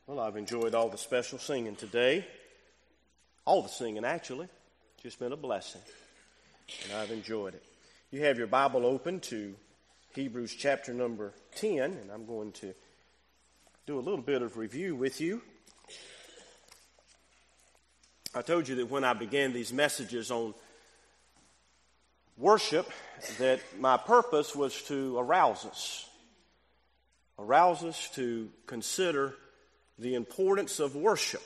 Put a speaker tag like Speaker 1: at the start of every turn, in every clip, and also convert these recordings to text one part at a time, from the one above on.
Speaker 1: Well, I've enjoyed all the special singing today. All the singing, actually. It's just been a blessing. And I've enjoyed it. You have your Bible open to Hebrews chapter number 10, and I'm going to do a little bit of review with you. I told you that when I began these messages on worship, that my purpose was to arouse us to consider the importance of worship.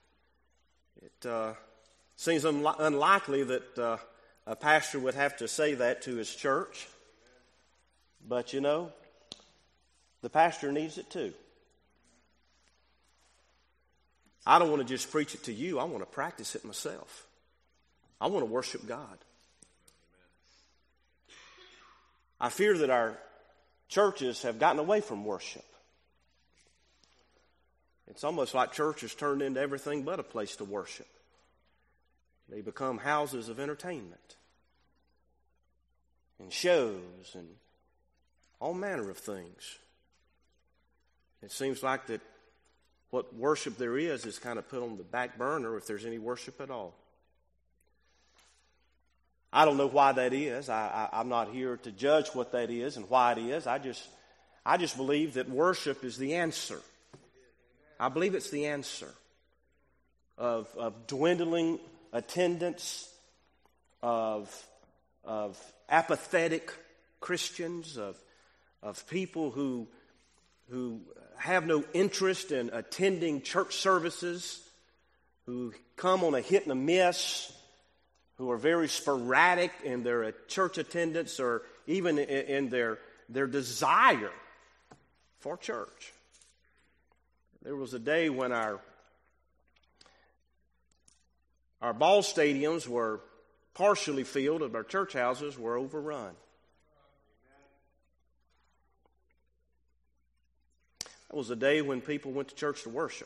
Speaker 1: It seems unlikely that a pastor would have to say that to his church, but you know, the pastor needs it too. I don't want to just preach it to you, I want to practice it myself. I want to worship God. I fear that our churches have gotten away from worship. It's almost like church has turned into everything but a place to worship. They become houses of entertainment and shows and all manner of things. It seems like that what worship there is kind of put on the back burner if there's any worship at all. I don't know why that is. I'm not here to judge what that is and why it is. I just believe that worship is the answer. I believe it's the answer of dwindling attendance, of apathetic Christians, of people who have no interest in attending church services, who come on a hit and a miss, who are very sporadic in their church attendance or even in their desire for church. There was a day when our ball stadiums were partially filled and our church houses were overrun. That was a day when people went to church to worship.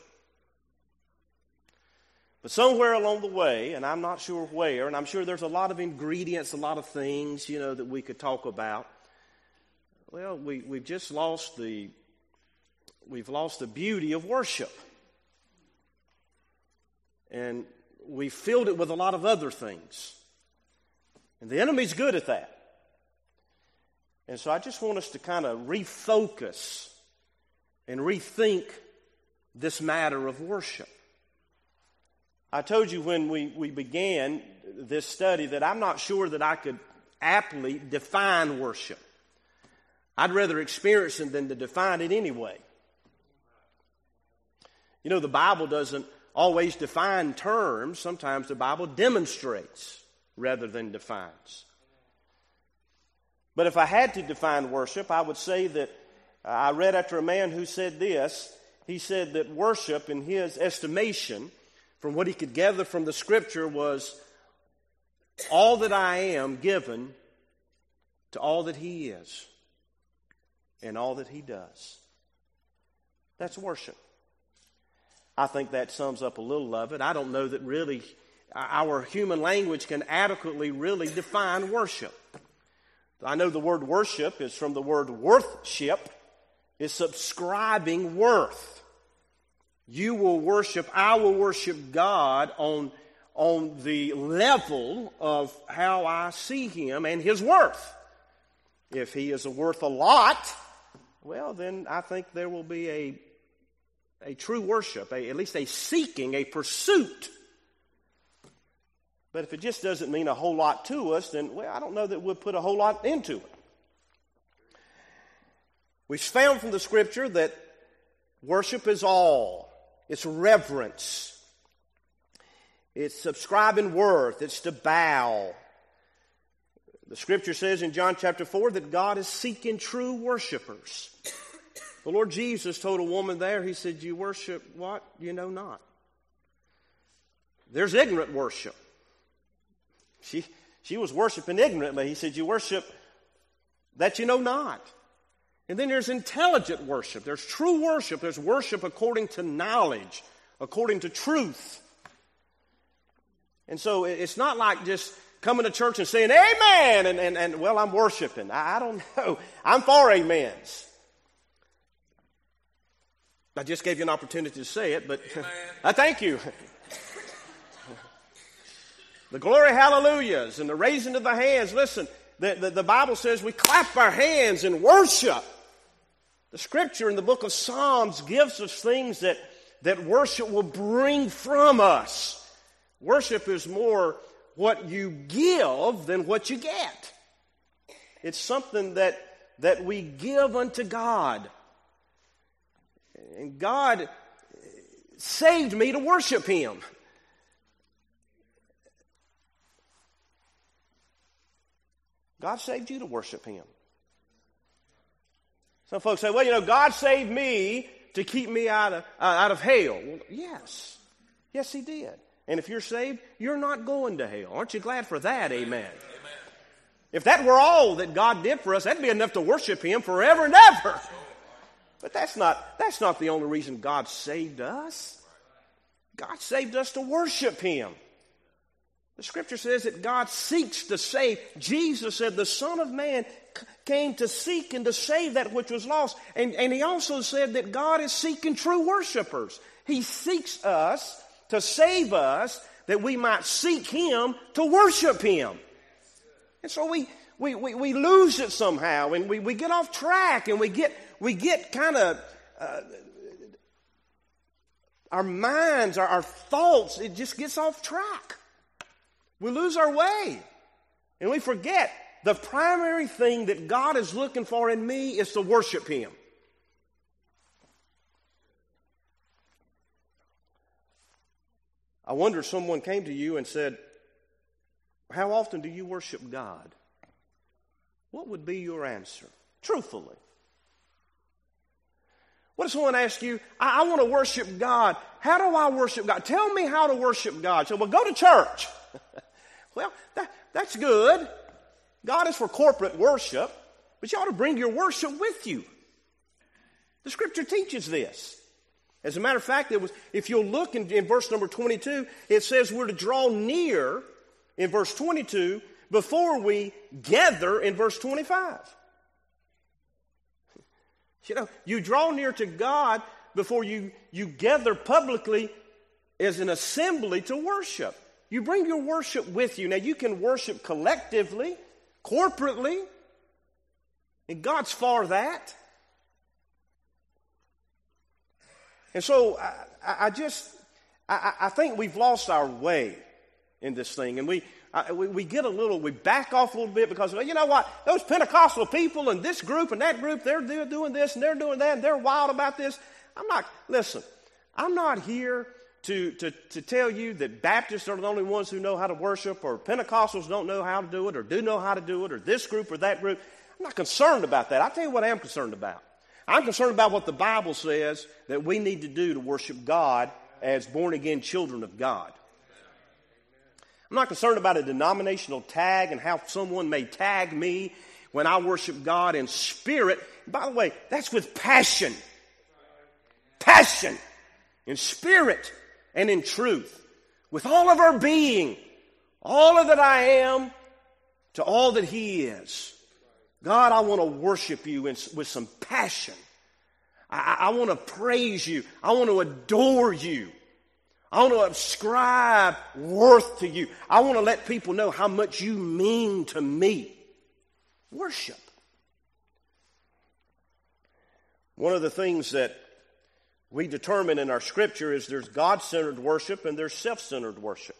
Speaker 1: But somewhere along the way, and I'm not sure where, and I'm sure there's a lot of ingredients, a lot of things, that we could talk about. Well, we've just lost the beauty of worship. And we filled it with a lot of other things. And the enemy's good at that. And so I just want us to kind of refocus and rethink this matter of worship. I told you when we began this study that I'm not sure that I could aptly define worship. I'd rather experience it than to define it anyway. The Bible doesn't always define terms. Sometimes the Bible demonstrates rather than defines. But if I had to define worship, I would say that I read after a man who said this. He said that worship, in his estimation, from what he could gather from the Scripture, was all that I am given to all that He is and all that He does. That's worship. I think that sums up a little of it. I don't know that really our human language can adequately really define worship. I know the word worship is from the word worthship. It's subscribing worth. You will worship, I will worship God on the level of how I see Him and His worth. If He is worth a lot, well, then I think there will be a true worship, at least a seeking, a pursuit. But if it just doesn't mean a whole lot to us, then, I don't know that we'll put a whole lot into it. We've found from the Scripture that worship is all. It's reverence. It's subscribing worth. It's to bow. The Scripture says in John chapter 4 that God is seeking true worshipers. The Lord Jesus told a woman there, He said, you worship what you know not. There's ignorant worship. She was worshiping ignorantly. He said, you worship that you know not. And then there's intelligent worship. There's true worship. There's worship according to knowledge, according to truth. And so it's not like just coming to church and saying, amen, and well, I'm worshiping. I don't know. I'm for amens. I just gave you an opportunity to say it, but I thank you. The glory hallelujahs and the raising of the hands. Listen, the Bible says we clap our hands in worship. The scripture in the book of Psalms gives us things that worship will bring from us. Worship is more what you give than what you get. It's something that we give unto God. And God saved me to worship Him. God saved you to worship Him. Some folks say, well, God saved me to keep me out of hell. Well, yes. Yes, He did. And if you're saved, you're not going to hell. Aren't you glad for that? Amen. Amen. If that were all that God did for us, that'd be enough to worship Him forever and ever. But that's not the only reason God saved us. God saved us to worship Him. The scripture says that God seeks to save. Jesus said the Son of Man came to seek and to save that which was lost. And He also said that God is seeking true worshipers. He seeks us to save us that we might seek Him to worship Him. And so we lose it somehow, and we get off track, and we get kind of our minds, our thoughts, it just gets off track. We lose our way, and we forget the primary thing that God is looking for in me is to worship Him. I wonder if someone came to you and said, how often do you worship God? What would be your answer? Truthfully. What if someone asks you, I want to worship God. How do I worship God? Tell me how to worship God. So, well, go to church. Well, that's good. God is for corporate worship, but you ought to bring your worship with you. The scripture teaches this. As a matter of fact, if you'll look in verse number 22, it says we're to draw near in verse 22 before we gather in verse 25. You draw near to God before you gather publicly as an assembly to worship. You bring your worship with you. Now, you can worship collectively, corporately, and God's for that. And so I think we've lost our way in this thing, and we back off a little bit because, well, you know what, those Pentecostal people and this group and that group, they're doing this and they're doing that and they're wild about this. I'm not here to tell you that Baptists are the only ones who know how to worship, or Pentecostals don't know how to do it, or do know how to do it, or this group or that group. I'm not concerned about that. I'll tell you what I am concerned about. I'm concerned about what the Bible says that we need to do to worship God as born-again children of God. I'm not concerned about a denominational tag and how someone may tag me when I worship God in spirit. By the way, that's with passion. Passion. In spirit and in truth. With all of our being. All of that I am to all that He is. God, I want to worship you with some passion. I want to praise you. I want to adore you. I want to ascribe worth to you. I want to let people know how much you mean to me. Worship. One of the things that we determine in our scripture is there's God-centered worship and there's self-centered worship.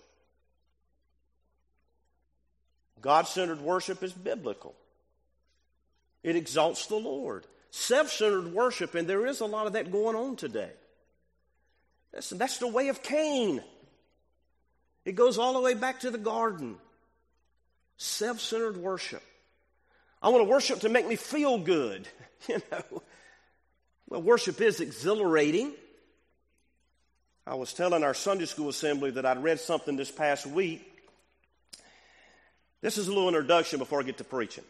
Speaker 1: God-centered worship is biblical. It exalts the Lord. Self-centered worship, and there is a lot of that going on today. Listen, that's the way of Cain. It goes all the way back to the garden. Self-centered worship. I want to worship to make me feel good. Well, worship is exhilarating. I was telling our Sunday school assembly that I'd read something this past week. This is a little introduction before I get to preaching.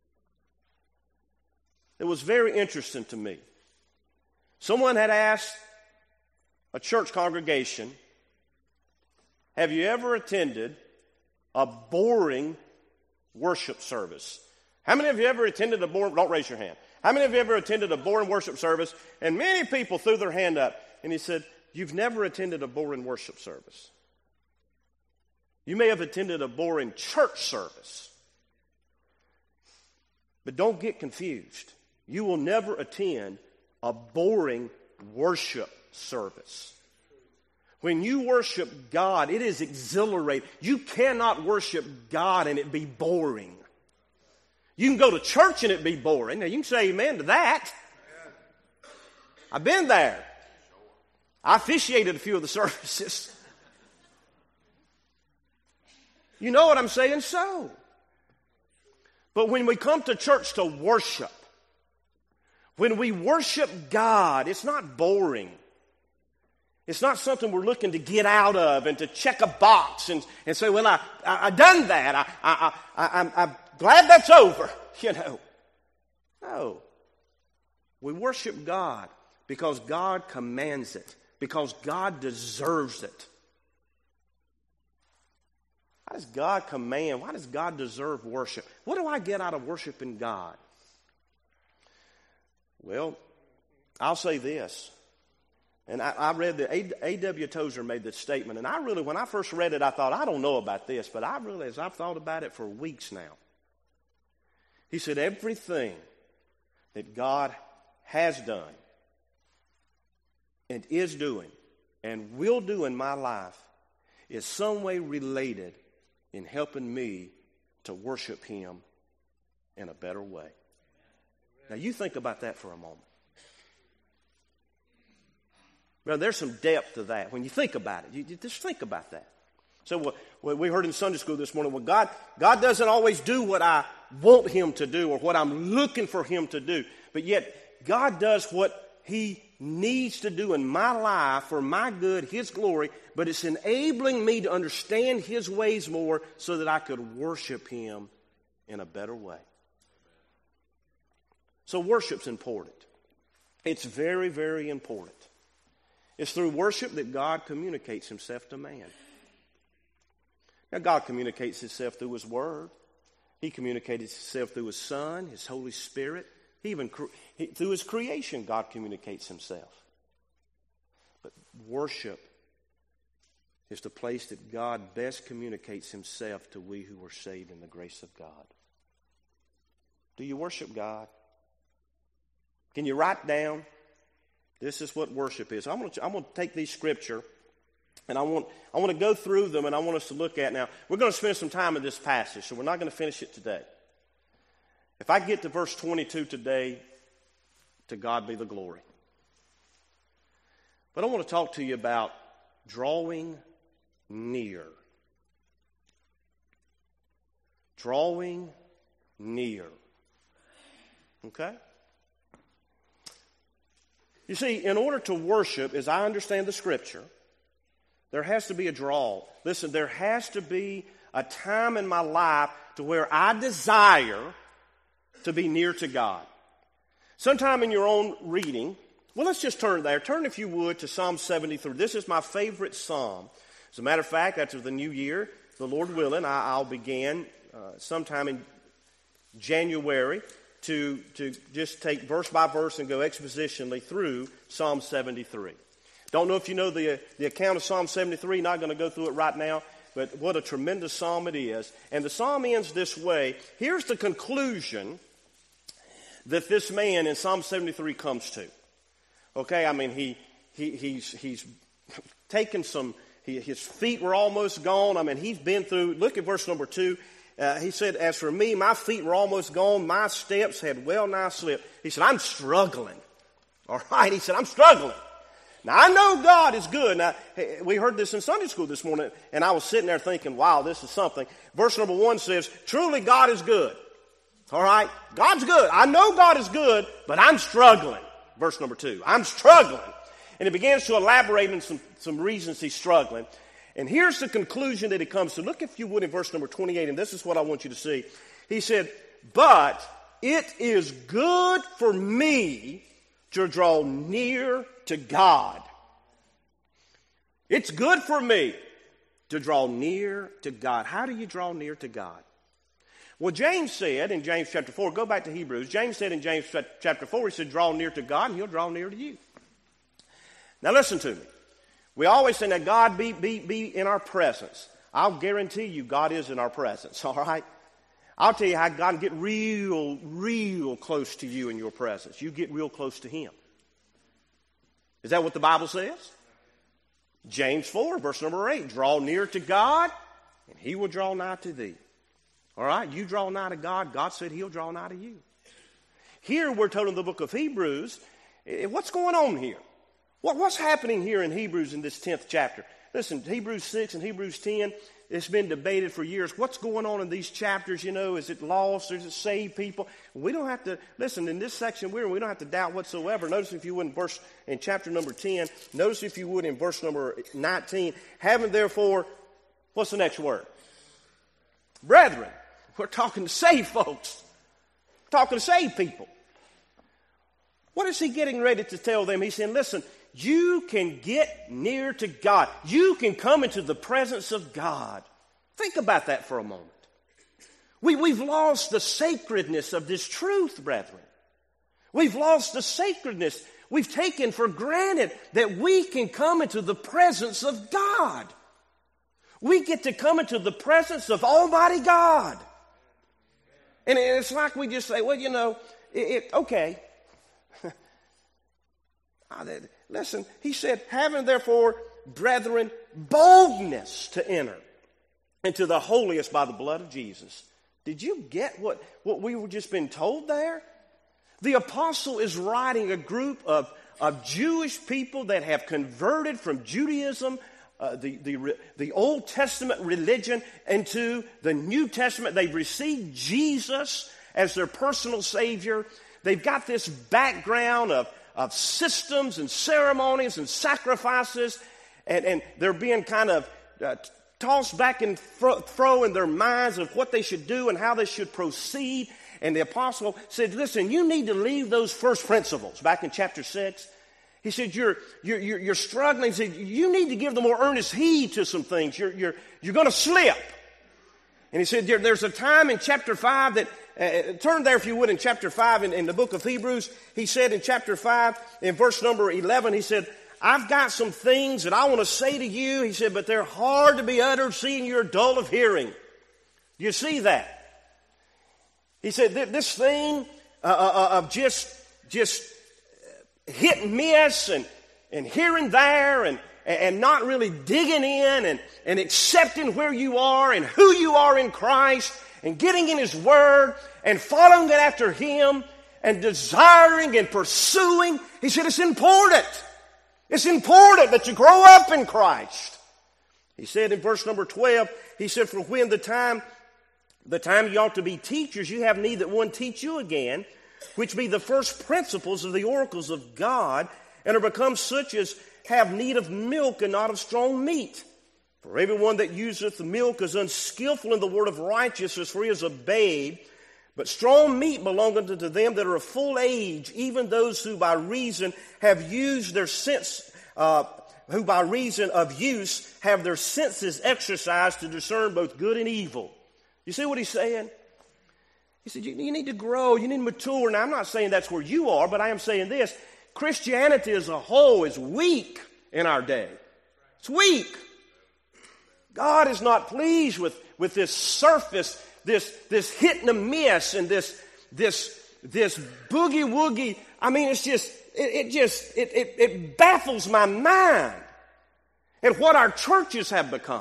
Speaker 1: It was very interesting to me. Someone had asked a church congregation, have you ever attended a boring worship service? How many of you ever attended a boring, don't raise your hand. How many of you ever attended a boring worship service? And many people threw their hand up. And he said, you've never attended a boring worship service. You may have attended a boring church service. But don't get confused. You will never attend a boring worship service. When you worship God, it is exhilarating. You cannot worship God and it be boring. You can go to church and it be boring. Now, you can say amen to that. I've been there. I officiated a few of the services. You know what I'm saying? So. But when we come to church to worship, when we worship God, it's not boring. It's not something we're looking to get out of and to check a box and say, well, I done that. I'm glad that's over, you know. No. We worship God because God commands it, because God deserves it. Why does God command? Why does God deserve worship? What do I get out of worshiping God? Well, I'll say this. And I read that A.W. Tozer made this statement. And I really, when I first read it, I thought, I don't know about this. But I realized I've thought about it for weeks now. He said, everything that God has done and is doing and will do in my life is some way related in helping me to worship Him in a better way. Now, you think about that for a moment. Well, there's some depth to that. When you think about it, you just think about that. So what we heard in Sunday school this morning, well, God doesn't always do what I want Him to do or what I'm looking for Him to do. But yet, God does what He needs to do in my life for my good, His glory. But it's enabling me to understand His ways more so that I could worship Him in a better way. So worship's important. It's very, very important. It's through worship that God communicates Himself to man. Now, God communicates Himself through His Word. He communicates Himself through His Son, His Holy Spirit. Through His creation, God communicates Himself. But worship is the place that God best communicates Himself to we who are saved in the grace of God. Do you worship God? Can you write down? This is what worship is. I'm going to take these scripture, and I want to go through them, and I want us to look at now. We're going to spend some time in this passage, so we're not going to finish it today. If I get to verse 22 today, to God be the glory. But I want to talk to you about drawing near. Drawing near. Okay? You see, in order to worship, as I understand the Scripture, there has to be a draw. Listen, there has to be a time in my life to where I desire to be near to God. Sometime in your own reading, well, let's just turn there. Turn, if you would, to Psalm 73. This is my favorite psalm. As a matter of fact, after the new year, the Lord willing, I'll begin sometime in January to just take verse by verse and go expositionally through Psalm 73. Don't know if you know the account of Psalm 73. Not going to go through it right now, but what a tremendous psalm it is. And the psalm ends this way. Here's the conclusion that this man in Psalm 73 comes to. Okay, I mean, he's taken some, his feet were almost gone. I mean, he's been through, look at verse number 2. He said, as for me, my feet were almost gone. My steps had well nigh slipped. He said, I'm struggling. All right, he said, I'm struggling. Now, I know God is good. Now, we heard this in Sunday school this morning, and I was sitting there thinking, wow, this is something. Verse number 1 says, truly God is good. All right, God's good. I know God is good, but I'm struggling. Verse number 2, I'm struggling. And he begins to elaborate on some reasons he's struggling. And here's the conclusion that he comes to. Look, if you would, in verse number 28, and this is what I want you to see. He said, but it is good for me to draw near to God. It's good for me to draw near to God. How do you draw near to God? Well, James said in James chapter 4, go back to Hebrews, James said in James chapter 4, he said, draw near to God and he'll draw near to you. Now listen to me. We always say that God be in our presence. I'll guarantee you God is in our presence, all right? I'll tell you how God can get real close to you in your presence. You get real close to him. Is that what the Bible says? James 4, verse number 8, draw near to God, and he will draw nigh to thee. All right, you draw nigh to God, God said he'll draw nigh to you. Here we're told in the book of Hebrews, what's going on here? What's happening here in Hebrews in this 10th chapter? Listen, Hebrews 6 and Hebrews 10, it's been debated for years. What's going on in these chapters? You know, is it lost? Is it saved people? We don't have to, listen, in this section we don't have to doubt whatsoever. Notice if you would in chapter number 10, notice if you would in verse number 19, having therefore, what's the next word? Brethren. We're talking to saved folks. We're talking to saved people. What is he getting ready to tell them? He's saying, listen, you can get near to God. You can come into the presence of God. Think about that for a moment. We've lost the sacredness of this truth, brethren. We've lost the sacredness. We've taken for granted that we can come into the presence of God. We get to come into the presence of Almighty God. And it's like we just say, well, you know, okay. Listen, he said, having therefore, brethren, boldness to enter into the holiest by the blood of Jesus. Did you get what we were just been told there? The apostle is writing a group of Jewish people that have converted from Judaism, the Old Testament religion, into the New Testament. They've received Jesus as their personal Savior. They've got this background of systems and ceremonies and sacrifices, and they're being kind of tossed back and fro in their minds of what they should do and how they should proceed. And the apostle said, listen, you need to leave those first principles. Back in chapter 6, he said, you're struggling. He said, you need to give the more earnest heed to some things. You're going to slip. And he said, there's a time in chapter 5 that, turn there if you would in chapter 5 in the book of Hebrews. He said in chapter 5, in verse number 11, he said, I've got some things that I want to say to you. He said, but they're hard to be uttered, seeing you're dull of hearing. Do you see that? He said, this thing of just hit and miss and here and there and not really digging in and accepting where you are and who you are in Christ and getting in His Word and following it after Him and desiring and pursuing. He said it's important. It's important that you grow up in Christ. He said in verse number 12, he said, for when the time you ought to be teachers, you have need that one teach you again, which be the first principles of the oracles of God, and are become such as have need of milk and not of strong meat. For everyone that useth the milk is unskillful in the word of righteousness, for he is a babe. But strong meat belongeth unto them that are of full age, even those who by reason have used their sense, who by reason of use have their senses exercised to discern both good and evil. You see what he's saying? He said, you need to grow, you need to mature. Now, I'm not saying that's where you are, but I am saying this. Christianity as a whole is weak in our day. It's weak. God is not pleased with this surface, this hit and a miss, and this boogie woogie. I mean, it's just, it baffles my mind at what our churches have become.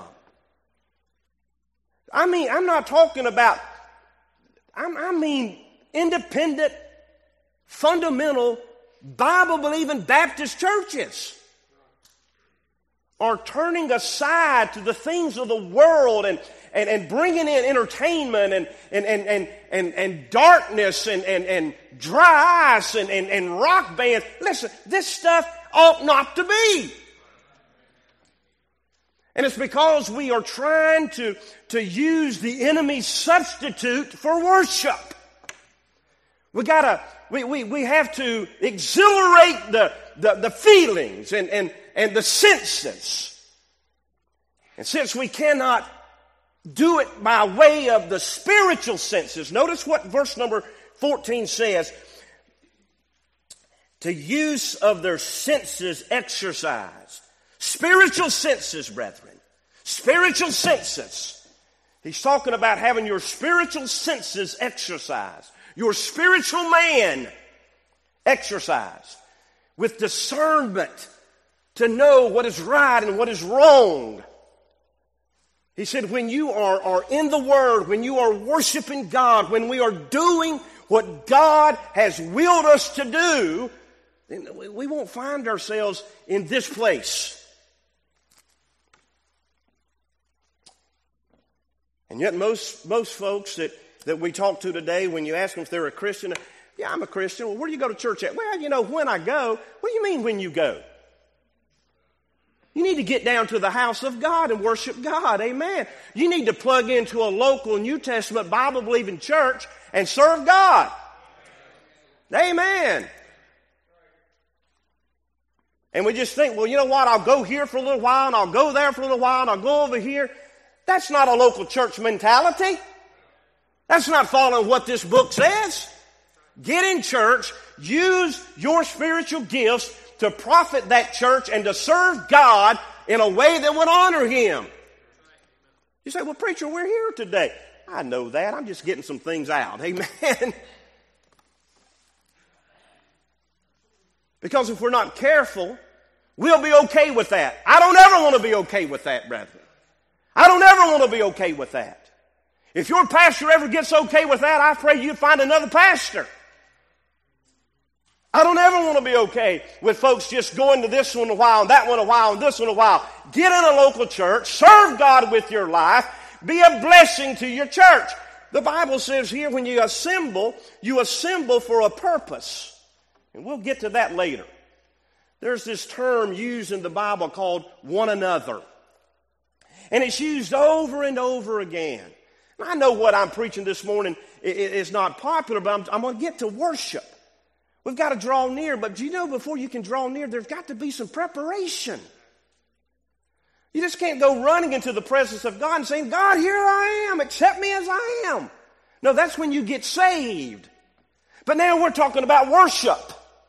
Speaker 1: I mean, I'm not talking about, I mean independent, fundamental, Bible-believing Baptist churches are turning aside to the things of the world and bringing in entertainment and darkness and dry ice and rock bands. Listen, this stuff ought not to be. And it's because we are trying to use the enemy's substitute for worship. We have to exhilarate the feelings and the senses. And since we cannot do it by way of the spiritual senses. Notice what verse number 14 says. To use of their senses exercised. Spiritual senses, brethren. Spiritual senses. He's talking about having your spiritual senses exercised. Your spiritual man exercised with discernment to know what is right and what is wrong. He said, when you are in the Word, when you are worshiping God, when we are doing what God has willed us to do, then we won't find ourselves in this place. And yet most folks that we talk to today, when you ask them if they're a Christian, yeah, I'm a Christian. Well, where do you go to church at? Well, when I go. What do you mean when you go? You need to get down to the house of God and worship God. Amen. You need to plug into a local New Testament Bible-believing church and serve God. Amen. And we just think, well, you know what? I'll go here for a little while, and I'll go there for a little while, and I'll go over here. That's not a local church mentality. That's not following what this book says. Get in church, use your spiritual gifts to profit that church and to serve God in a way that would honor Him. You say, well, preacher, we're here today. I know that. I'm just getting some things out. Amen. Because if we're not careful, we'll be okay with that. I don't ever want to be okay with that, brethren. I don't ever want to be okay with that. If your pastor ever gets okay with that, I pray you find another pastor. I don't ever want to be okay with folks just going to this one a while, and that one a while, and this one a while. Get in a local church, serve God with your life, be a blessing to your church. The Bible says here when you assemble for a purpose. And we'll get to that later. There's this term used in the Bible called one another. And it's used over and over again. I know what I'm preaching this morning is not popular, but I'm going to get to worship. We've got to draw near, but do you know before you can draw near, there's got to be some preparation. You just can't go running into the presence of God and saying, God, here I am, accept me as I am. No, that's when you get saved. But now we're talking about worship.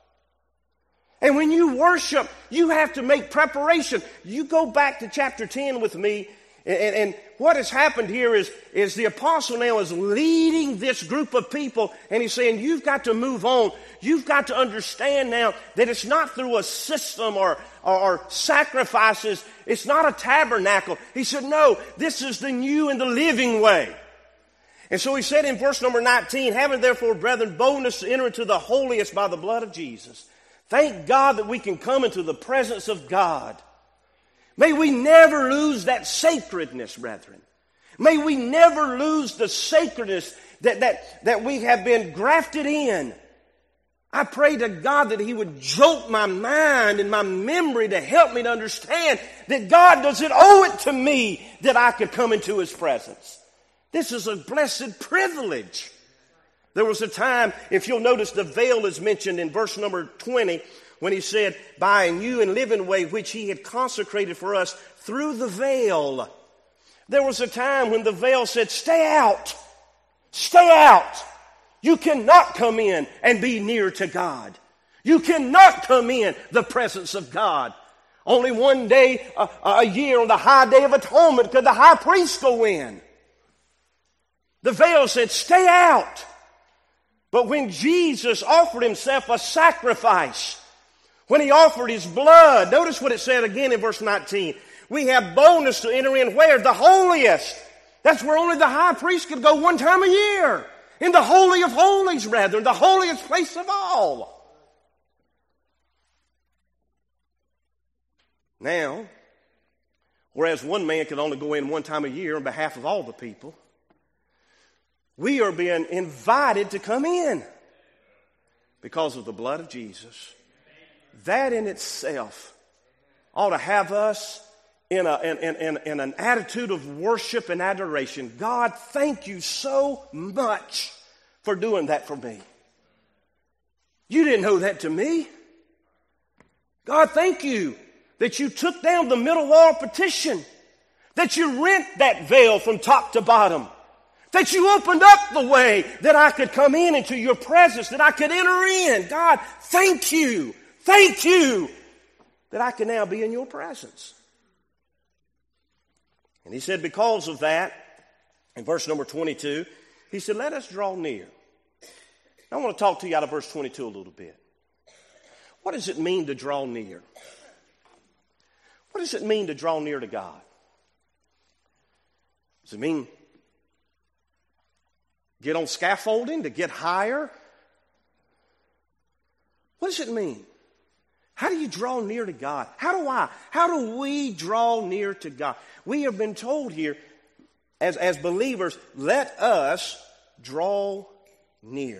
Speaker 1: And when you worship, you have to make preparation. You go back to chapter 10 with me, and what has happened here is the apostle now is leading this group of people, and he's saying, you've got to move on. You've got to understand now that it's not through a system or sacrifices. It's not a tabernacle. He said, no, this is the new and the living way. And so he said in verse number 19, having therefore, brethren, boldness to enter into the holiest by the blood of Jesus. Thank God that we can come into the presence of God. May we never lose that sacredness, brethren. May we never lose the sacredness that we have been grafted in. I pray to God that He would jolt my mind and my memory to help me to understand that God doesn't owe it to me that I could come into His presence. This is a blessed privilege. There was a time, if you'll notice, the veil is mentioned in verse number 20 when he said, by a new and living way which He had consecrated for us through the veil. There was a time when the veil said, stay out. Stay out. You cannot come in and be near to God. You cannot come in the presence of God. Only one day a year on the high day of atonement could the high priest go in. The veil said, stay out. But when Jesus offered Himself a sacrifice, when He offered His blood, notice what it said again in verse 19. We have boldness to enter in where? The holiest. That's where only the high priest could go one time a year. In the Holy of Holies, rather, in the holiest place of all. Now, whereas one man could only go in one time a year on behalf of all the people, we are being invited to come in because of the blood of Jesus. That in itself ought to have us in an attitude of worship and adoration. God, thank you so much for doing that for me. You didn't owe that to me. God, thank you that you took down the middle wall of partition, that you rent that veil from top to bottom, that you opened up the way that I could come in into your presence, that I could enter in. God, thank you that I can now be in your presence. And he said, because of that, in verse number 22, he said, let us draw near. I want to talk to you out of verse 22 a little bit. What does it mean to draw near? What does it mean to draw near to God? Does it mean get on scaffolding, to get higher? What does it mean? How do you draw near to God? How do we draw near to God? We have been told here, as believers, let us draw near.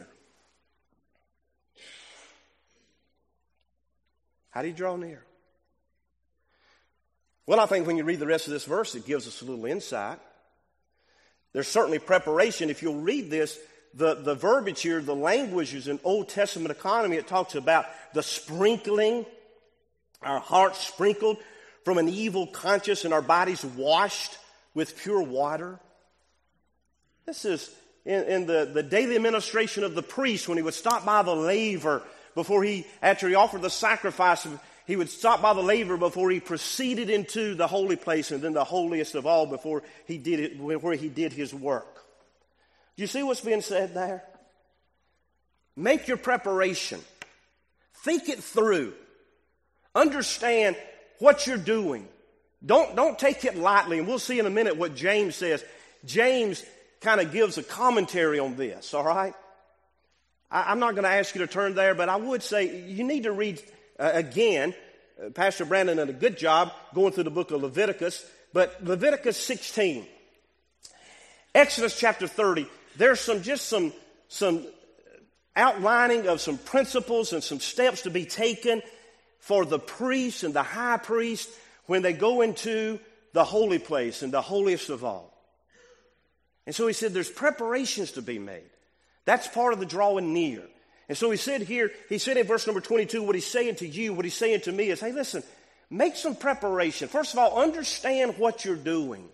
Speaker 1: How do you draw near? Well, I think when you read the rest of this verse, it gives us a little insight. There's certainly preparation. If you'll read this, the verbiage here, the language is in Old Testament economy. It talks about the sprinkling, our hearts sprinkled from an evil conscience and our bodies washed with pure water. This is in the daily administration of the priest when he would stop by the laver after he offered the sacrifice. He would stop by the laver before he proceeded into the holy place and then the holiest of all before he did it, where he did his work. Do you see what's being said there? Make your preparation. Think it through. Understand what you're doing. Don't take it lightly, and we'll see in a minute what James says. James kind of gives a commentary on this, all right? I'm not going to ask you to turn there, but I would say you need to read again. Pastor Brandon did a good job going through the book of Leviticus, but Leviticus 16, Exodus chapter 30, there's some outlining of some principles and some steps to be taken for the priest and the high priest when they go into the holy place and the holiest of all. And so he said there's preparations to be made. That's part of the drawing near. And so he said in verse number 22, what he's saying to you, what he's saying to me is, hey, listen, make some preparation. First of all, understand what you're doing.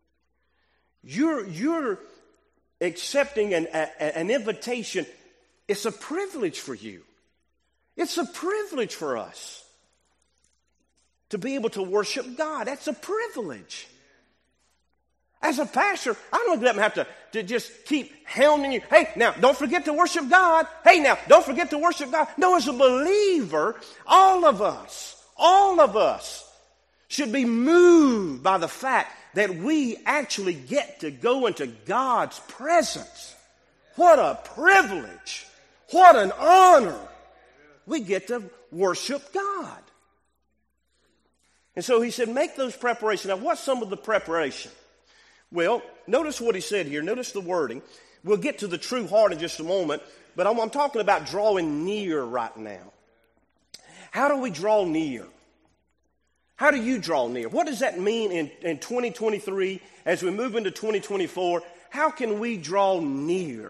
Speaker 1: You're accepting an invitation. It's a privilege for you. It's a privilege for us to be able to worship God. That's a privilege. As a pastor, I don't let them have to just keep hounding you. Hey, now, don't forget to worship God. Hey, now, don't forget to worship God. No, as a believer, all of us should be moved by the fact that we actually get to go into God's presence. What a privilege. What an honor. We get to worship God. And so he said, make those preparations. Now, what's some of the preparation? Well, notice what he said here. Notice the wording. We'll get to the true heart in just a moment, but I'm talking about drawing near right now. How do we draw near? How do you draw near? What does that mean in 2023 as we move into 2024? How can we draw near?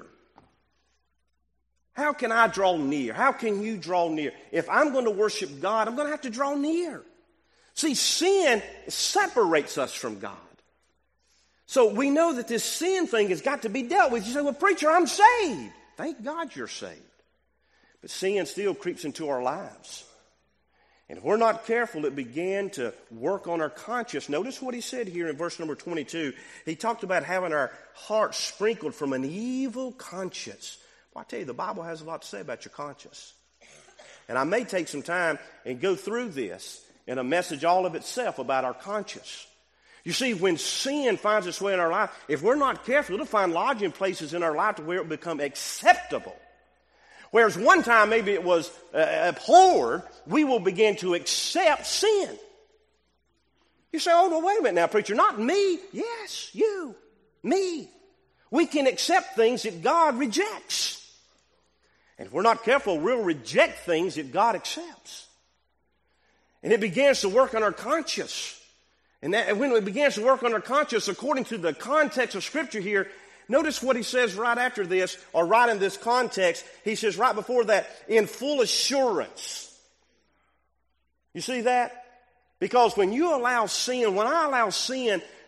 Speaker 1: How can I draw near? How can you draw near? If I'm going to worship God, I'm going to have to draw near. See, sin separates us from God. So we know that this sin thing has got to be dealt with. You say, well, preacher, I'm saved. Thank God you're saved. But sin still creeps into our lives. And if we're not careful, it began to work on our conscience. Notice what he said here in verse number 22. He talked about having our hearts sprinkled from an evil conscience. Well, I tell you, the Bible has a lot to say about your conscience. And I may take some time and go through this in a message all of itself about our conscience. You see, when sin finds its way in our life, if we're not careful, it'll find lodging places in our life to where it will become acceptable. Whereas one time maybe it was abhorred, we will begin to accept sin. You say, oh, no, wait a minute now, preacher, not me. Yes, you, me. We can accept things that God rejects. And if we're not careful, we'll reject things that God accepts. And it begins to work on our conscience. And when it begins to work on our conscience, according to the context of Scripture here, notice what he says right after this, or right in this context. He says right before that, in full assurance. You see that? Because when I allow sin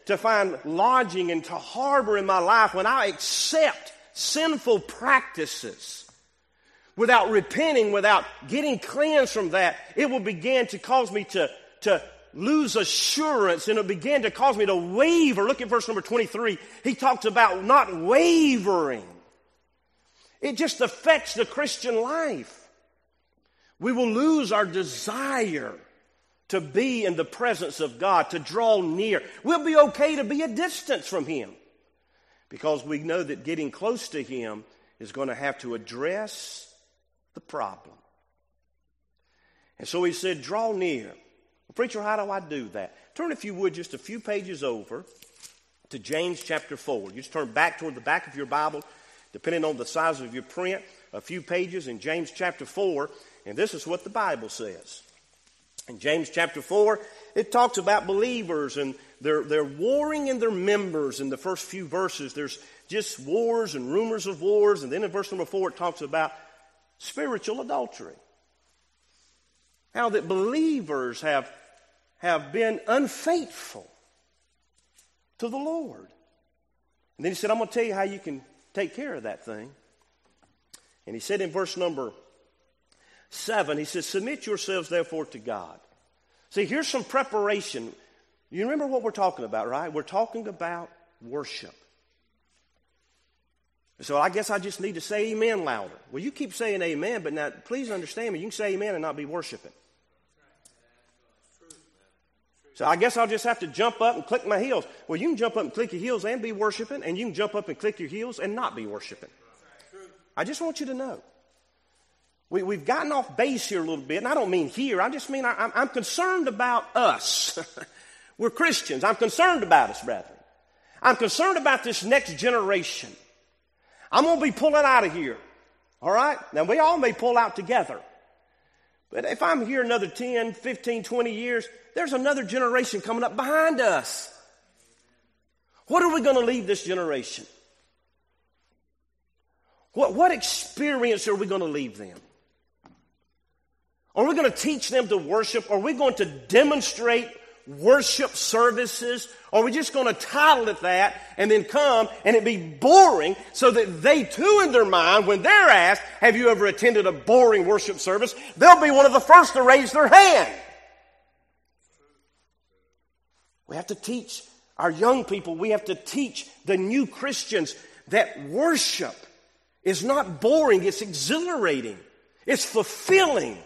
Speaker 1: to find lodging and to harbor in my life, when I accept sinful practices without repenting, without getting cleansed from that, it will begin to cause me to lose assurance, and it began to cause me to waver. Look at verse number 23. He talks about not wavering. It just affects the Christian life. We will lose our desire to be in the presence of God, to draw near. We'll be okay to be a distance from Him, because we know that getting close to Him is going to have to address the problem. And so he said, draw near. Well, preacher, how do I do that? Turn, if you would, just a few pages over to James chapter 4. You just turn back toward the back of your Bible, depending on the size of your print, a few pages in James chapter 4, and this is what the Bible says. In James chapter 4, it talks about believers, and they're warring in their members. In the first few verses, there's just wars and rumors of wars, and then in verse number 4, it talks about spiritual adultery. How that believers have been unfaithful to the Lord. And then he said, I'm going to tell you how you can take care of that thing. And he said in verse number 7, he says, submit yourselves therefore to God. See, here's some preparation. You remember what we're talking about, right? We're talking about worship. So I guess I just need to say amen louder. Well, you keep saying amen, but now please understand me. You can say amen and not be worshiping. So I guess I'll just have to jump up and click my heels. Well, you can jump up and click your heels and be worshiping, and you can jump up and click your heels and not be worshiping. I just want you to know. We've gotten off base here a little bit, and I don't mean here. I just mean I'm concerned about us. We're Christians. I'm concerned about us, brethren. I'm concerned about this next generation. I'm going to be pulling out of here. All right? Now, we all may pull out together. But if I'm here another 10, 15, 20 years, there's another generation coming up behind us. What are we going to leave this generation? What experience are we going to leave them? Are we going to teach them to worship? Are we going to demonstrate worship services? Or are we just going to title it that and then come and it be boring, so that they too in their mind, when they're asked, have you ever attended a boring worship service, they'll be one of the first to raise their hand. We have to teach our young people, we have to teach the new Christians that worship is not boring, it's exhilarating, it's fulfilling.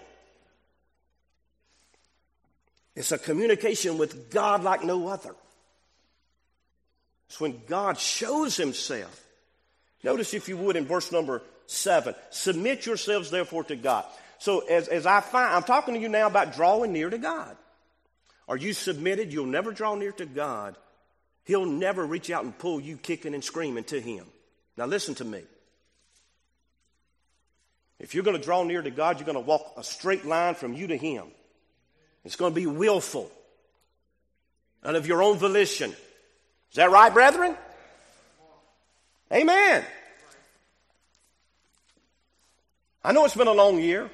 Speaker 1: It's a communication with God like no other. It's when God shows Himself. Notice, if you would, in verse number 7, submit yourselves therefore to God. So as I find, I'm talking to you now about drawing near to God. Are you submitted? You'll never draw near to God. He'll never reach out and pull you kicking and screaming to Him. Now listen to me. If you're going to draw near to God, you're going to walk a straight line from you to Him. It's going to be willful and of your own volition. Is that right, brethren? Amen. I know it's been a long year.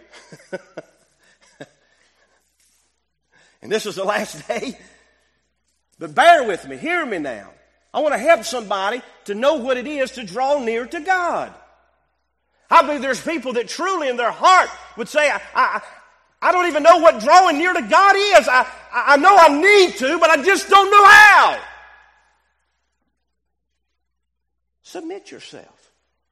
Speaker 1: And this is the last day. But bear with me. Hear me now. I want to help somebody to know what it is to draw near to God. I believe there's people that truly in their heart would say, I don't even know what drawing near to God is. I know I need to, but I just don't know how. Submit yourself.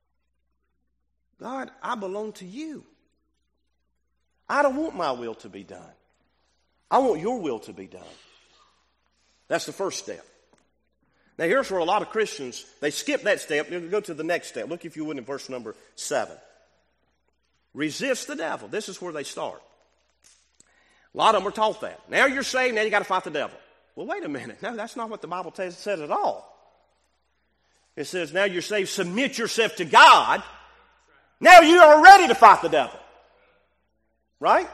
Speaker 1: God, I belong to you. I don't want my will to be done. I want your will to be done. That's the first step. Now here's where a lot of Christians, they skip that step. They'll go to the next step. Look, if you would, in verse number 7. Resist the devil. This is where they start. A lot of them are taught that. Now you're saved, now you got to fight the devil. Well, wait a minute. No, that's not what the Bible says at all. It says, now you're saved, submit yourself to God. Now you are ready to fight the devil. Right?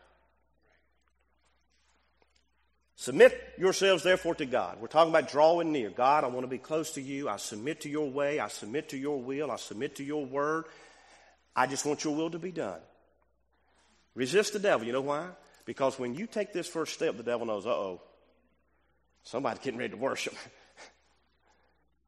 Speaker 1: Submit yourselves therefore to God. We're talking about drawing near. God, I want to be close to you. I submit to your way. I submit to your will. I submit to your word. I just want your will to be done. Resist the devil. You know why? Because when you take this first step, the devil knows, somebody's getting ready to worship.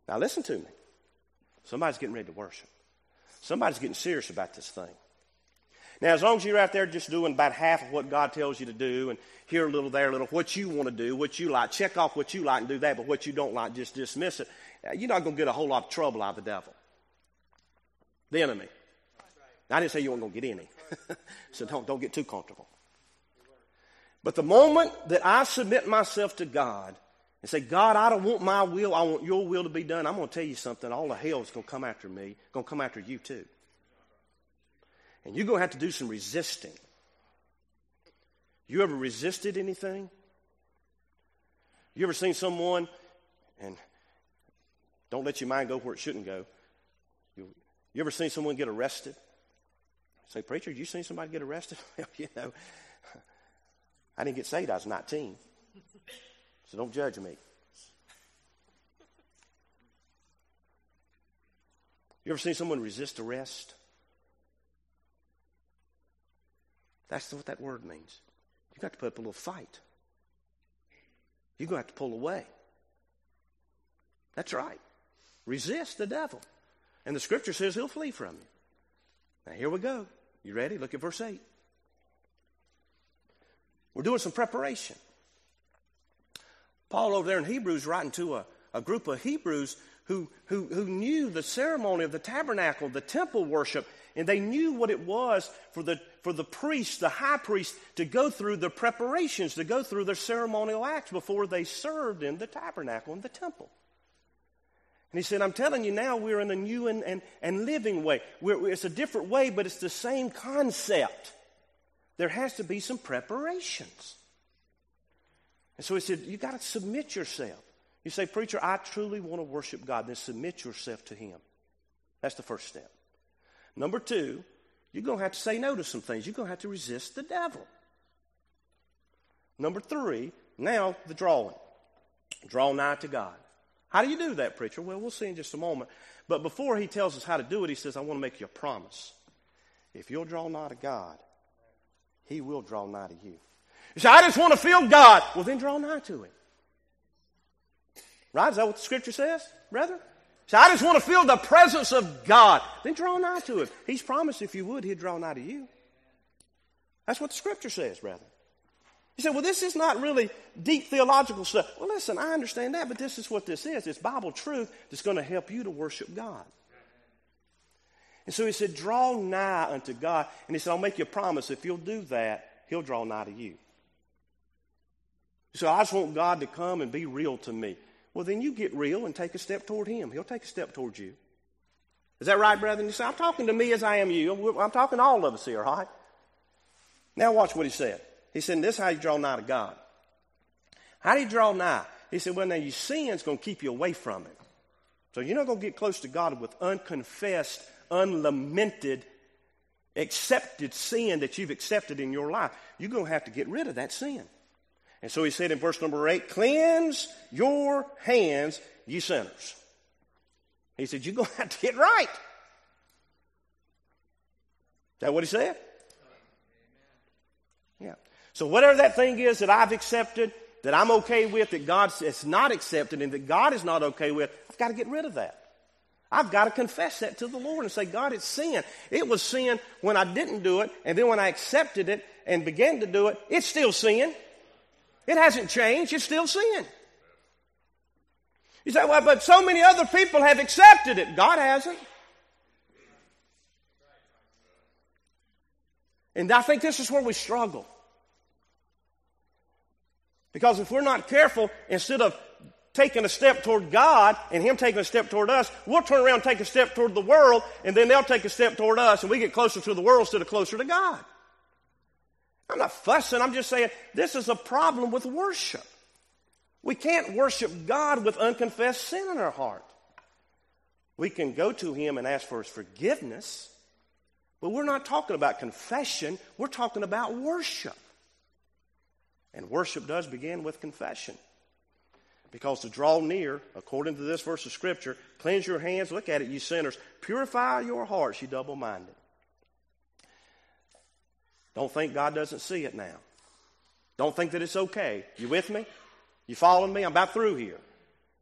Speaker 1: Now listen to me. Somebody's getting ready to worship. Somebody's getting serious about this thing. Now, as long as you're out there just doing about half of what God tells you to do, and here a little, there a little, what you want to do, what you like, check off what you like and do that, but what you don't like, just dismiss it, you're not going to get a whole lot of trouble out of the devil. The enemy. I didn't say you weren't going to get any. So don't get too comfortable. But the moment that I submit myself to God and say, God, I don't want my will, I want your will to be done, I'm going to tell you something, all the hell is going to come after me, going to come after you too. And you're going to have to do some resisting. You ever resisted anything? You ever seen someone, and don't let your mind go where it shouldn't go. You ever seen someone get arrested? Say, preacher, you seen somebody get arrested? Well, you know, I didn't get saved, I was 19. So don't judge me. You ever seen someone resist arrest? That's what that word means. You've got to put up a little fight. You're going to have to pull away. That's right. Resist the devil. And the scripture says he'll flee from you. Now here we go. You ready? Look at verse 8. We're doing some preparation. Paul over there in Hebrews writing to a group of Hebrews who knew the ceremony of the tabernacle, the temple worship, and they knew what it was for the priest, the high priest, to go through the preparations, to go through their ceremonial acts before they served in the tabernacle and the temple. And he said, I'm telling you now, we're in a new and living way. It's a different way, but it's the same concept. There has to be some preparations. And so he said, you got to submit yourself. You say, preacher, I truly want to worship God. Then submit yourself to him. That's the first step. Number two, you're going to have to say no to some things. You're going to have to resist the devil. Number three, now the drawing. Draw nigh to God. How do you do that, preacher? Well, we'll see in just a moment. But before he tells us how to do it, he says, I want to make you a promise. If you'll draw nigh to God, he will draw nigh to you. You say, I just want to feel God. Well, then draw nigh to him. Right? Is that what the scripture says, brother? So I just want to feel the presence of God. Then draw nigh to him. He's promised if you would, he'd draw nigh to you. That's what the scripture says, brother. You say, well, this is not really deep theological stuff. Well, listen, I understand that, but this is what this is. It's Bible truth that's going to help you to worship God. And so he said, draw nigh unto God. And he said, I'll make you a promise. If you'll do that, he'll draw nigh to you. So I just want God to come and be real to me. Well, then you get real and take a step toward him. He'll take a step toward you. Is that right, brethren? You say, I'm talking to me as I am you. I'm talking to all of us here, all right? Now watch what he said. He said, this is how you draw nigh to God. How do you draw nigh? He said, well, now your sin's going to keep you away from it. So you're not going to get close to God with unconfessed, unlamented, accepted sin that you've accepted in your life. You're going to have to get rid of that sin. And so he said in verse number 8, cleanse your hands, ye sinners. He said, you're going to have to get right. Is that what he said? Yeah. So whatever that thing is that I've accepted, that I'm okay with, that God has not accepted, and that God is not okay with, I've got to get rid of that. I've got to confess that to the Lord and say, God, it's sin. It was sin when I didn't do it, and then when I accepted it and began to do it, it's still sin. It hasn't changed. It's still sin. You say, well, but so many other people have accepted it. God hasn't. And I think this is where we struggle. Because if we're not careful, instead of taking a step toward God and him taking a step toward us, we'll turn around and take a step toward the world, and then they'll take a step toward us, and we get closer to the world instead of closer to God. I'm not fussing. I'm just saying this is a problem with worship. We can't worship God with unconfessed sin in our heart. We can go to him and ask for his forgiveness, but we're not talking about confession. We're talking about worship. And worship does begin with confession. Because to draw near, according to this verse of Scripture, cleanse your hands, look at it, you sinners, purify your hearts, you double-minded. Don't think God doesn't see it now. Don't think that it's okay. You with me? You following me? I'm about through here.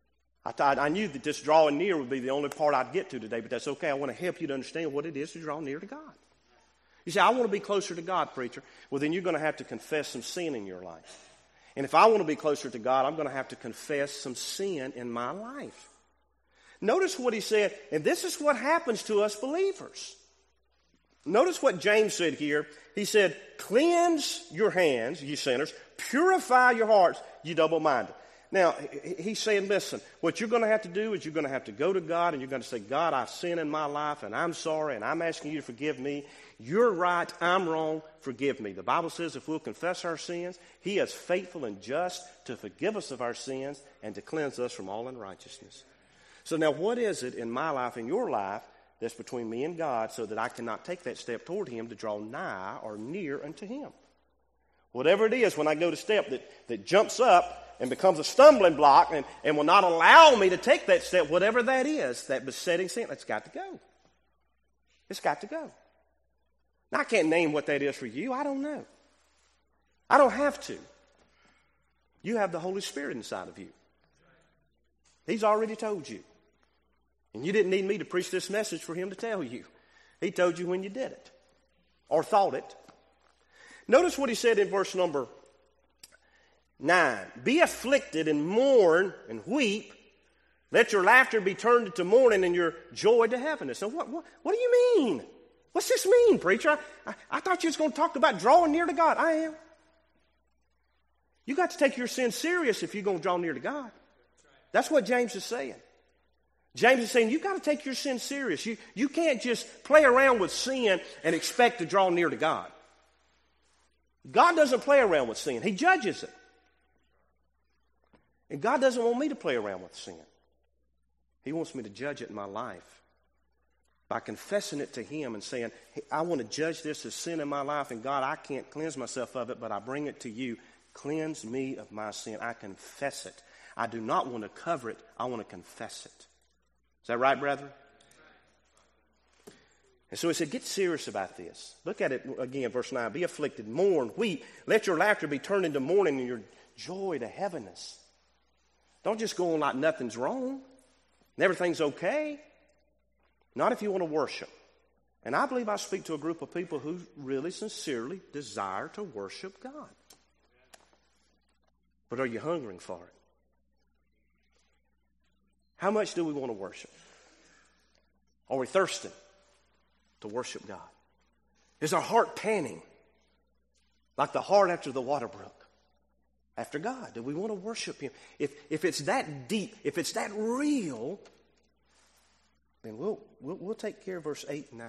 Speaker 1: I knew that this drawing near would be the only part I'd get to today, but that's okay. I want to help you to understand what it is to draw near to God. You say, I want to be closer to God, preacher. Well, then you're going to have to confess some sin in your life. And if I want to be closer to God, I'm going to have to confess some sin in my life. Notice what he said, and this is what happens to us believers. Notice what James said here. He said, cleanse your hands, you sinners. Purify your hearts, you double-minded. Now, he's saying, listen, what you're going to have to do is you're going to have to go to God and you're going to say, God, I've sinned in my life and I'm sorry and I'm asking you to forgive me. You're right, I'm wrong, forgive me. The Bible says if we'll confess our sins, he is faithful and just to forgive us of our sins and to cleanse us from all unrighteousness. So now what is it in my life, in your life, that's between me and God so that I cannot take that step toward him to draw nigh or near unto him? Whatever it is, when I go to step that jumps up and becomes a stumbling block and will not allow me to take that step, whatever that is, that besetting sin, it's got to go. It's got to go. Now, I can't name what that is for you. I don't know. I don't have to. You have the Holy Spirit inside of you. He's already told you. And you didn't need me to preach this message for him to tell you. He told you when you did it or thought it. Notice what he said in verse number 9. Be afflicted and mourn and weep. Let your laughter be turned into mourning and your joy to heaviness. So what do you mean? What's this mean, preacher? I thought you was going to talk about drawing near to God. I am. You got to take your sin serious if you're going to draw near to God. That's what James is saying. James is saying you got to take your sin serious. You can't just play around with sin and expect to draw near to God. God doesn't play around with sin. He judges it. And God doesn't want me to play around with sin. He wants me to judge it in my life by confessing it to him and saying, hey, I want to judge this as sin in my life, and God, I can't cleanse myself of it, but I bring it to you. Cleanse me of my sin. I confess it. I do not want to cover it. I want to confess it. Is that right, brethren? And so he said, get serious about this. Look at it again, verse 9. Be afflicted, mourn, weep. Let your laughter be turned into mourning and your joy to heaviness. Don't just go on like nothing's wrong and everything's okay. Not if you want to worship. And I believe I speak to a group of people who really sincerely desire to worship God. But are you hungering for it? How much do we want to worship? Are we thirsting to worship God? Is our heart panting like the heart after the water brook? After God, do we want to worship him? If it's that deep, if it's that real, then we'll take care of verse 8 and 9.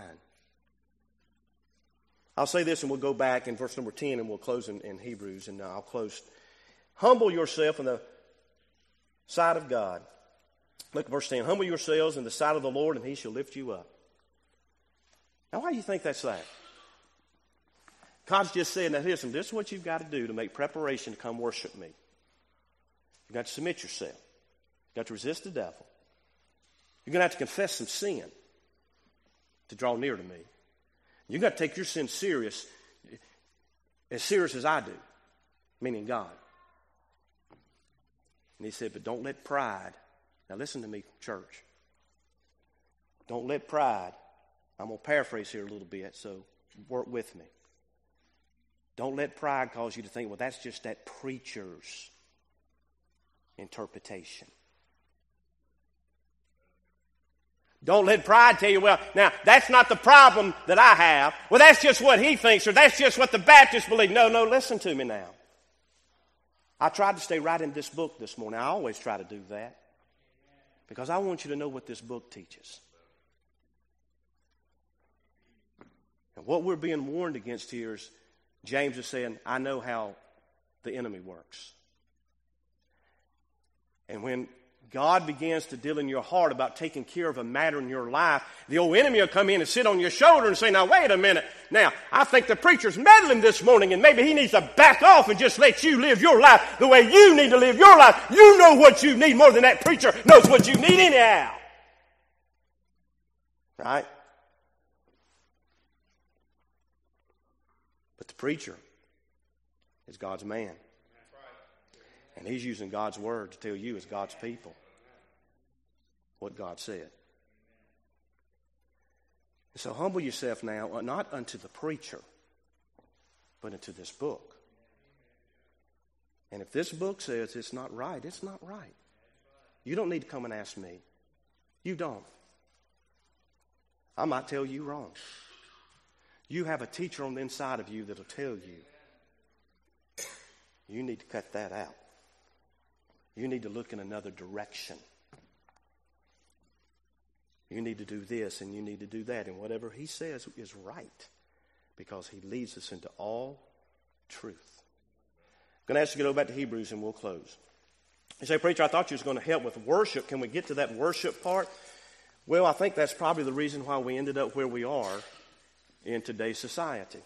Speaker 1: I'll say this and we'll go back in verse number 10 and we'll close in Hebrews, and I'll close. Humble yourself in the sight of God. Look at verse 10. Humble yourselves in the sight of the Lord, and he shall lift you up. Now, why do you think that's that? God's just saying, now listen, this is what you've got to do to make preparation to come worship me. You've got to submit yourself. You've got to resist the devil. You're going to have to confess some sin to draw near to me. You've got to take your sin serious as I do, meaning God. And he said, but don't let pride, now listen to me, church. Don't let pride, I'm going to paraphrase here a little bit, so work with me. Don't let pride cause you to think, well, that's just that preacher's interpretation. Don't let pride tell you, well, now, that's not the problem that I have. Well, that's just what he thinks, or that's just what the Baptists believe. No, listen to me now. I tried to stay right in this book this morning. I always try to do that because I want you to know what this book teaches. And what we're being warned against here is James is saying, I know how the enemy works. And when God begins to deal in your heart about taking care of a matter in your life, the old enemy will come in and sit on your shoulder and say, now, wait a minute. Now, I think the preacher's meddling this morning, and maybe he needs to back off and just let you live your life the way you need to live your life. You know what you need more than that preacher knows what you need anyhow. Right? But the preacher is God's man. And he's using God's word to tell you as God's people what God said. So humble yourself now, not unto the preacher, but unto this book. And if this book says it's not right, it's not right. You don't need to come and ask me. You don't. I might tell you wrong. You have a teacher on the inside of you that'll tell you. You need to cut that out. You need to look in another direction. You need to do this and you need to do that. And whatever he says is right because he leads us into all truth. I'm going to ask you to go back to Hebrews and we'll close. You say, preacher, I thought you was going to help with worship. Can we get to that worship part? Well, I think that's probably the reason why we ended up where we are in today's society.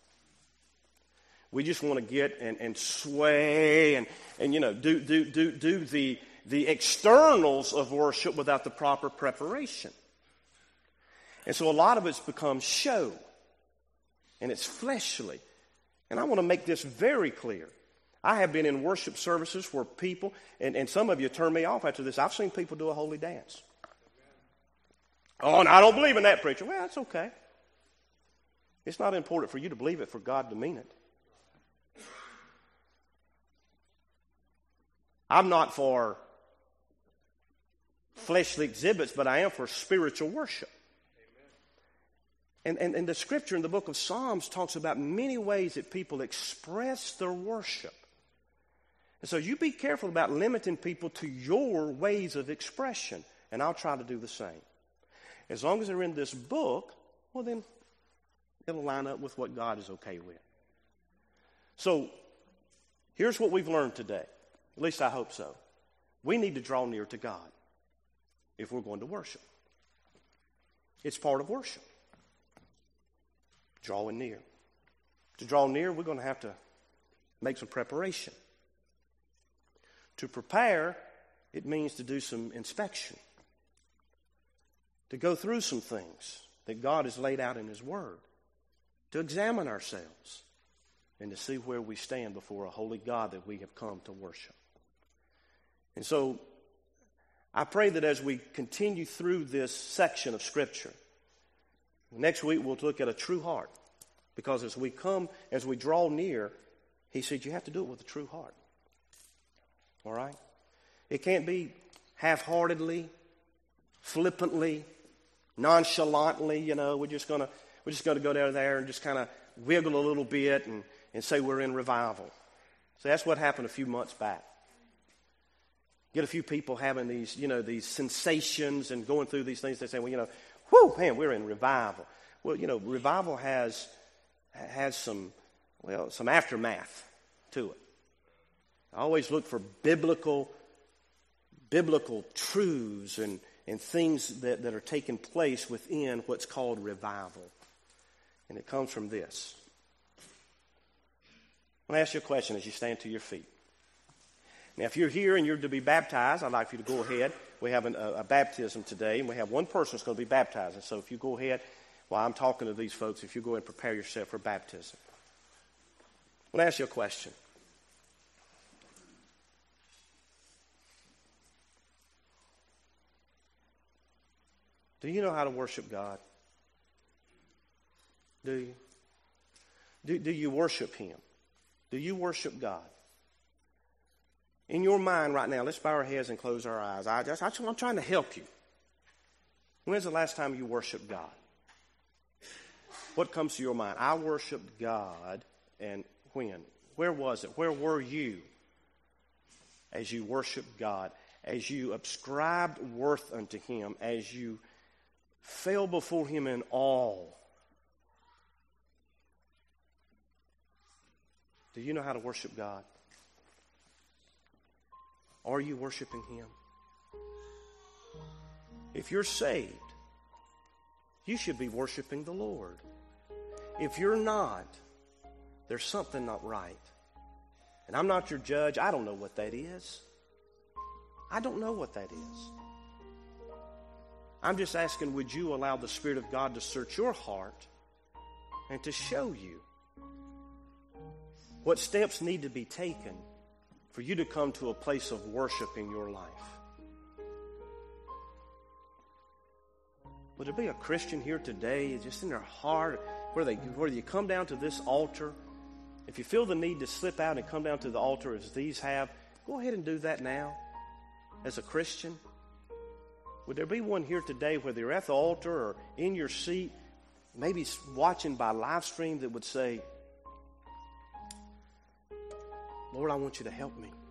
Speaker 1: We just want to get and sway and you know, do the externals of worship without the proper preparation. And so a lot of it's become show. And it's fleshly. And I want to make this very clear. I have been in worship services where people, and some of you turn me off after this, I've seen people do a holy dance. Oh, and I don't believe in that, preacher. Well, that's okay. It's not important for you to believe it, for God to mean it. I'm not for fleshly exhibits, but I am for spiritual worship. And the scripture in the book of Psalms talks about many ways that people express their worship. And so you be careful about limiting people to your ways of expression. And I'll try to do the same. As long as they're in this book, well then it'll line up with what God is okay with. So here's what we've learned today. At least I hope so. We need to draw near to God if we're going to worship. It's part of worship. Drawing near. To draw near, we're going to have to make some preparation. To prepare, it means to do some inspection. To go through some things that God has laid out in His Word. To examine ourselves. And to see where we stand before a holy God that we have come to worship. And so, I pray that as we continue through this section of Scripture, next week we'll look at a true heart. Because as we draw near, He said you have to do it with a true heart. All right? It can't be half-heartedly, flippantly, nonchalantly, you know, we're just going to go down there and just kind of wiggle a little bit and say we're in revival. So that's what happened a few months back. Get a few people having these, you know, these sensations and going through these things. They say, well, you know, whoo, man, we're in revival. Well, you know, revival has some aftermath to it. I always look for biblical truths and things that are taking place within what's called revival. And it comes from this. I'm going to ask you a question as you stand to your feet. Now, if you're here and you're to be baptized, I'd like for you to go ahead. We have a baptism today, and we have one person that's going to be baptized. And so if you go ahead, while I'm talking to these folks, if you go ahead and prepare yourself for baptism. I'm going to ask you a question. Do you know how to worship God? Do you? Do you worship Him? Do you worship God? In your mind right now, let's bow our heads and close our eyes. I'm trying to help you. When's the last time you worshiped God? What comes to your mind? I worshiped God, and when? Where was it? Where were you as you worshiped God? As you ascribed worth unto Him? As you fell before Him in awe? Do you know how to worship God? Are you worshiping Him? If you're saved, you should be worshiping the Lord. If you're not, there's something not right. And I'm not your judge. I don't know what that is. I don't know what that is. I'm just asking, would you allow the Spirit of God to search your heart and to show you what steps need to be taken for you to come to a place of worship in your life? Would there be a Christian here today, just in their heart, where you come down to this altar? If you feel the need to slip out and come down to the altar as these have, go ahead and do that now as a Christian. Would there be one here today, whether you're at the altar or in your seat, maybe watching by live stream, that would say, Lord, I want you to help me.